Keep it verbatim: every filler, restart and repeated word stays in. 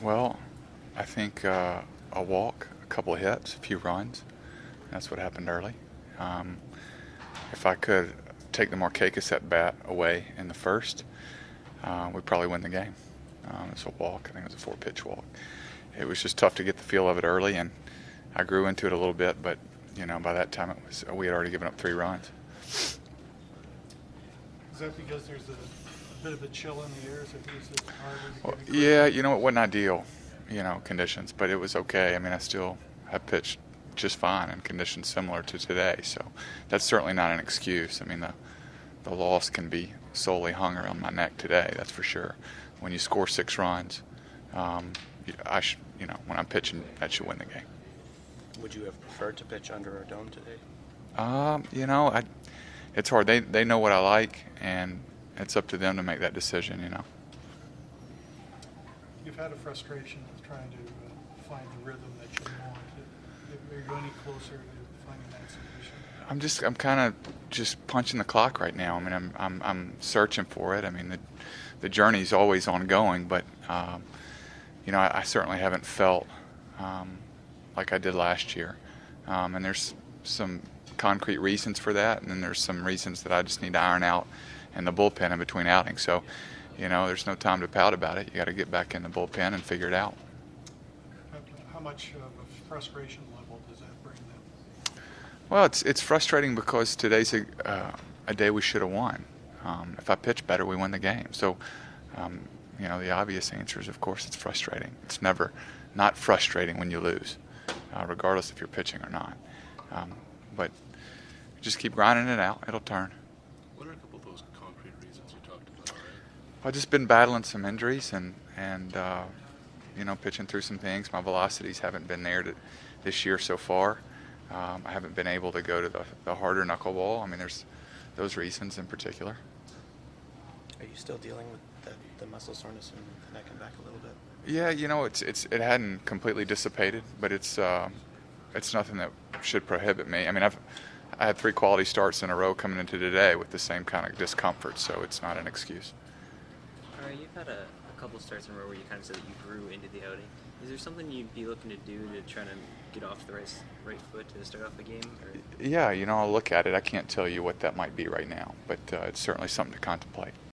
Well, I think uh, a walk, a couple of hits, a few runs. That's what happened early. Um, if I could take the Markakis at bat away in the first, uh, we'd probably win the game. Um, it's a walk. I think it was a four-pitch walk. It was just tough to get the feel of it early, and I grew into it a little bit. But you know, by that time, it was we had already given up three runs. Is that because there's a, a bit of a chill in the air? So it's harder to Well, get yeah, you know, it wasn't ideal, you know, conditions, but it was okay. I mean, I still have pitched just fine in conditions similar to today, so that's certainly not an excuse. I mean, the the loss can be solely hung around my neck today, that's for sure. When you score six runs, um, I sh- you know, when I'm pitching, that should win the game. Would you have preferred to pitch under a dome today? Um, you know, I, it's hard. They they know what I like, and it's up to them to make that decision. You know. You've had a frustration with trying to uh, find the rhythm that you want. Are you any closer to finding that solution? I'm just I'm kind of just punching the clock right now. I mean, I'm I'm I'm searching for it. I mean, the the journey's always ongoing, but um, you know, I, I certainly haven't felt um, like I did last year. Um, and there's some concrete reasons for that, and then there's some reasons that I just need to iron out in the bullpen in between outings. So, you know, there's no time to pout about it. You got to get back in the bullpen and figure it out. How much of a frustration level does that bring them? Well, it's it's frustrating because today's a, uh, a day we should have won. Um, if I pitch better, we win the game. So, um, you know, the obvious answer is, of course, it's frustrating. It's never not frustrating when you lose, uh, regardless if you're pitching or not. Um, but just keep grinding it out. It'll turn. What are a couple of those concrete reasons you talked about already? I've just been battling some injuries and, and uh, you know, pitching through some things. My velocities haven't been there to, this year so far. Um, I haven't been able to go to the, the harder knuckleball. I mean, there's those reasons in particular. Are you still dealing with the, the muscle soreness in the neck and back a little bit? Yeah, you know, it's it's it hadn't completely dissipated, but it's uh, it's nothing that should prohibit me. I mean, I've I had three quality starts in a row coming into today with the same kind of discomfort, so it's not an excuse. All right, you've had a, a couple starts in a row where you kind of said that you grew into the outing. Is there something you'd be looking to do to try to get off the right, right foot to start off the game? Or? Yeah, you know, I'll look at it. I can't tell you what that might be right now, but uh, it's certainly something to contemplate.